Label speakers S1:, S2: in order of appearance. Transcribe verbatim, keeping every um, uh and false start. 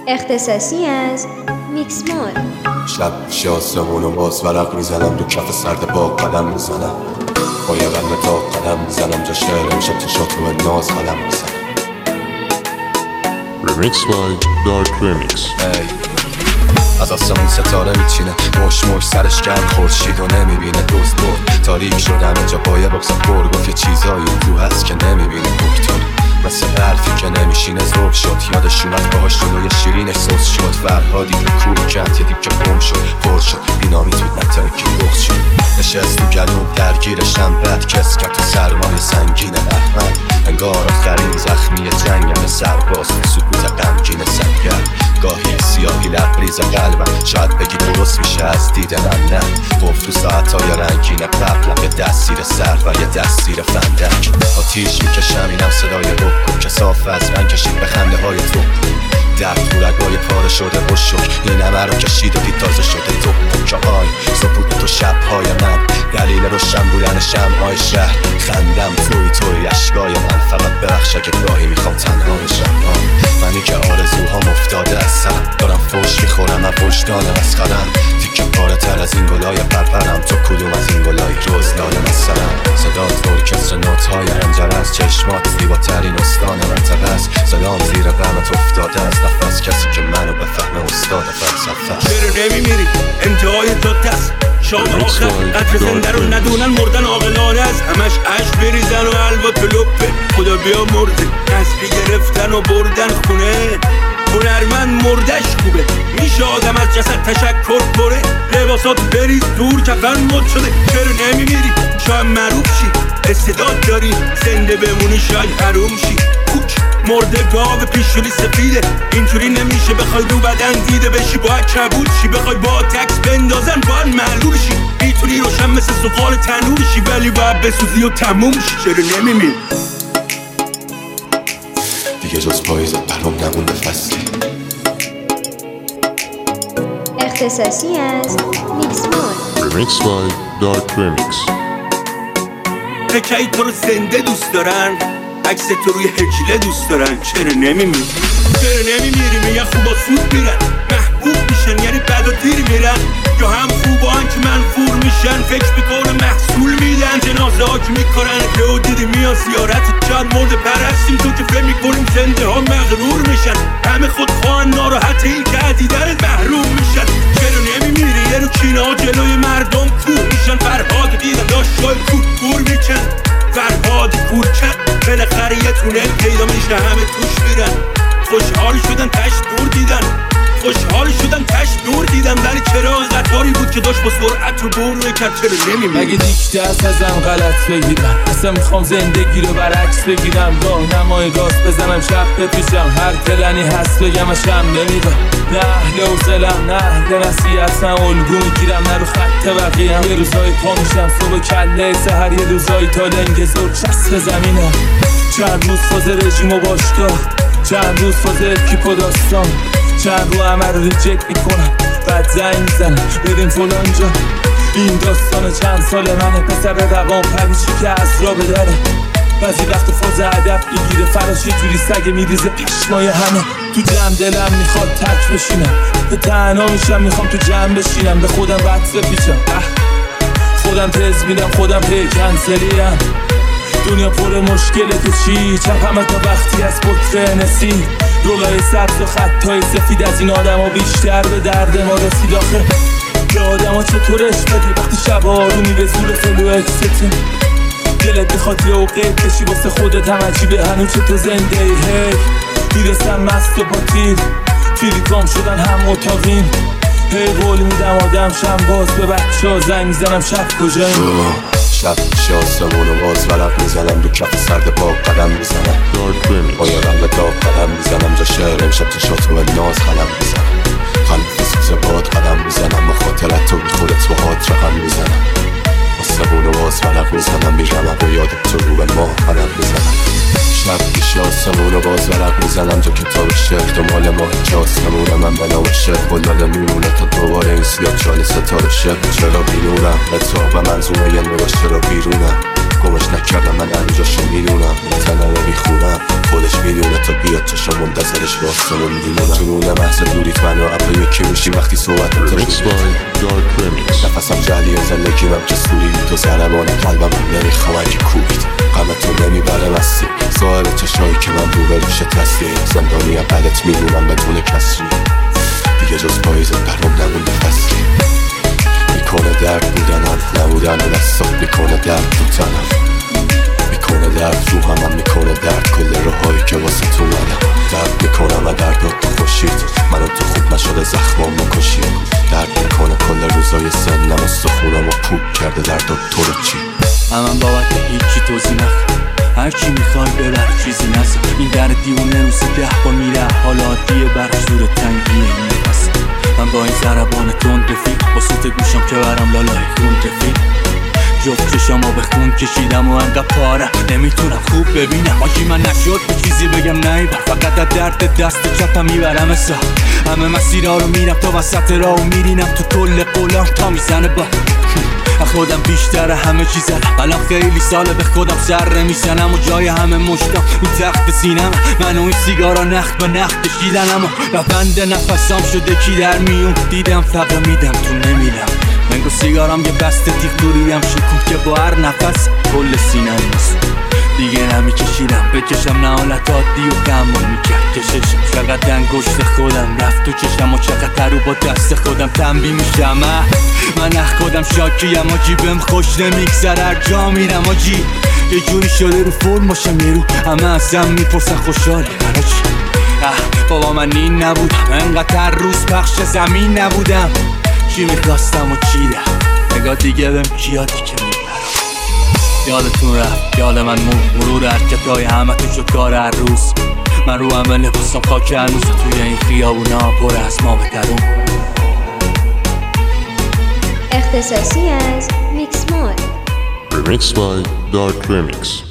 S1: اختصاصی از میکسمال.
S2: شب شاسمون و باز ورق میزنم، دو کف سرد با قدم میزنم، با یه قلب تا قدم میزنم، جا شعر امشب تشات و ناز قدم میزنم.
S3: Remix by Dark Remix.
S2: از آسمون ستاره میچینه، مش مش سرش گرم خورشید و نمیبینه، دوست برد تاریک شدم اینجا با یه بکس پر، گفت یه چیزایی تو هست که نمیبینه، دکتر مثل برفی که نمیشینه ذوق شد، یادش اومد باهاش جلوی شیرینش سوس شد، فرهادی که کور کند یه دیگه گم شد، پر شد بینامی توی نتایی که بغض شد، نشست تو گلوم درگیرشم بد کس کرد تو سرمای سنگین احمد، انگار آخرین زخمی جنگم سرباز تو سکوت غمگین سنگر، گاهی سیاهی لبریز قلبم شاید بگی درست میشه از دید من، نه گفت تو ساعتهای رنگین قبلم یه دستیر سر و یه دستیر فندک، آتیش میکشم اینم صدای بکن که صاف از من کشید به خنده های تو، در تو رگای پاره شده بشک این همه رو کشید و دید تازه شده تو که های سپود تو شبهای من، دلیل روشن بودن شمعای شهر، خندم توی توی اشکای من، فقط ببخشه که گاهی میخوام تنها بشم، منی که آرزوهام افتاده از سرم، دارم فوش میخورم و وجدانم از خرم، تیکه پاره تر از این گلای پرپرم، تو کدوم از این گلای جز دادم از سرم، صدات ارکستر نوت‌های رنجر از چشمات زیباترین استان منطقه است، صدام زیر غمت افتاده از نفس، کسی که منو بفهمه استاد فلسفه است.
S4: چرا نمیمیری؟ انتهای تو دست شام آخر قدر زنده رو ندونن، مردن عاقلانه است، همش عشق بریزن و حلوا تو لپه، خدا بیا مرده نسلی گرفتن و بردن خونه، هنرمند مردش خوبه، میشه آدم از جسد تشکر کنه، لباسات بریز دور کفن مد شده، چرا نمیمیری؟ شاید معروف شی، استعداد داری زنده بمونی، شاید حروم شی، کوک مرده گاو پیشونی سفیده، اینجوری نمیشه بخوای رو بدن دیده بشی، باید کبود شی، بخوای با تکس بندازن باید معلول شی، میتونی روشن مثل سقال تنور شی، ولی باید بسوزی و تموم شی، چرا نمیمیری؟
S2: دیگه جز پاییزت برام نمونده فصلی.
S1: اختصاصی از میکسمال.
S3: Remix by Dark Remix.
S4: فکرهای تو رو زنده دوست دارن، عکس تو روی هجله دوست دارن، چرا نمیمیری؟ چرا نمیمیری؟ میگن خوبا سود میرن، محبوب میشن یعنی بد و دیر میرن، یا هم خوبان که منفور میشن، فکر میکنه محصول میدن، جنازه ها که میکنن که او دیدی میان زیارت، چند مرد پرستیم تو که فهم میکنیم زنده ها مغرور میشن، همه خود خواهن ناراحت این که عدیدن محروم میشن، چرا نمیمیری؟ یه رو کینه ها جلوی مردم کور میشن، فرهاد دیدن داشت شای کور کور میکن، فرهاد کور کن بالاخره یه تونل پیدا میشه همه توش میرن، خوشحال شدن تش دور دیدن، خوشحال شدن تش دور دیدن، ولی چرا قطاری بود که داشت با سرعت رو بور میکرد، چرا نمیمیری؟
S5: مگه دیک دست ازم غلط بگیرم، اصلا میخوام زندگی رو برعکس بگیرم، راه نمای راست بزنم شب بپیشم، هر پلنی هست بگم اشم نمیرم، نه اهل حوصله‌ام نه اهل نصیحت، نه الگو میگیرم نه رو خط بقیه‌ام، یه روزایی پا میشم صبح کله سحر، یه روزایی تا لنگ زور چسب زمینم، چند روز فاز رژیم و باشگاه، چند روز فاز اکیپ و داستان، چند رو همه رو ریجکت میکنم، بعد زنگ میزنم بریم فلان جا، این داستان چند سال منه، پسر روان پریشی که از را به دره، بعضی وقت فاز هدف میگیره، فراش یه جوری سگه میریزه پشمای همه، تو جمع دلم میخواد تک بشینم، به تنها میشم میخوام تو جمع بشینم، به خودم وقت بپیچم، خودم تز میدم خودم پی کنسلیم، دنیا پر مشکله تو چی؟ چپ همه تا وقتی از پتر نسی، رولای سبز و خطای سفید از این آدم ها بیشتر به درد ما رسید، آخه به آدم ها چطورش بدی وقتی شب آرومی به زور فلو اکسته، دلت بخواد یه اوقه کشی واسه خودت هم عجیبه هنو چطور زنده ای، هی میرسم مست و پاتیر تیلیکام شدن هم اتاقین، هی قول میدم آدم شم باز به بچه ها زنگ میزنم شب کجاییم،
S2: شب شاسمون و باز ورق میزنم، دو کف سرد با قدم میزنم، با یه رنگ داغ قدم میزنم، جا شعر امشب تشات و ناز قلم میزنم، خلف سوز باد قدم میزنم، با خاطرت تو بی خودت با هات رقم میزنم، آسمون و باز ورق میزنم، میرم و یادت تو رو به ما قدم میزنم، شب شاسمون و باز ورق میزنم، تو کتاب شعر تو مال ما جاسمونه، من بنام شعر بلاله میمونه تا دوباره این سیاه چال ستاره شب، چرا بیرونم اتاق و منظومه یه نورش چرا بیرونم، گمش نکردم من هنوزاشو میدونم تنمه میخونم خودش میدونه تا بیاد چشم منتظرش واسمون میمونم تو نونه محض دوریت من و عبا یکی میشیم وقتی صحبت
S3: Remix by Dark Remix.
S2: نفسم جلی زندگیمم که سوری تو ضربان قلبم نمیخوام اگه کوبید غم تو نمیبره مستی صاحب چشایی که من رو به روش تستی زندانی بدت میدونم بدون کسری دیگه جز پاییزت برام نمونده فصلی میکنه درد بودنم نبودن دستات میکنه درد تو تنم میکنه درد رو همم میکنه درد کل راهایی که واسه تو منم درد میکنم و دردات تو خوشید منو تو خوب نشده زخمام کشید درد میکنه کل روزای سنم و سخونم و پوک کرده دردات تو رو چی
S6: من بابت هیچی توضیح نخواه هرچی میخوای ببر چیزی نزد این در دیونه روزی ده با میره حالا عادیه برش دور تنگیه این نفس من با این ضربان تند رفیق با صوت گوشم که برم لالای خون رفیق جفت چشمو به خون کشیدم و انقدر پاره نمیتونم خوب ببینم آجی من نشد به چیزی بگم نیبر فقط از درد دست چپم میبرم سا همه مسیرها رو میرم تا وسط راه و میرینم تو کل قولام تا میزنه با خودم بیشتر همه چیز زدم الان خیلی ساله به خودم سر نمیزنم و جای همه مشتم اون تخت سینم من و این سیگارا نخ به نخ کشیدنم و روند نفسام شده کی در میون دیدم فقط میدم تو نمیرم منگو سیگارم یه بسته تیغ دوریم شکون که با هر نفس کل سینم نیست دیگه نمیکشیدم بکشم نه حالت عادی و تحمل میکرد کششم چقدر انگشت خودم رفت تو چشم و چقدر رو با دست خودم تنبیه میشم من اخ خودم شاکیم آجی بهم خوش نمیگذر هر جا میرم آجی یه جوری شده رو فرم باشم یه رو همه ازم میپرسن خوشحالی برا چی بابا من این نبودم انقدر روز پخش زمین نبودم چی میخواستم و چی رفت نگاه دیگه بهم کیادی که میبرم یادتون رفت یاد من مو مرور حرکتای همه تو شد کار هر روز من رو همه لباسم خاک هنوز توی این خیابونا پر از ما بترون
S1: اختصاصی از میکس مود
S3: Remix by Dark Remix.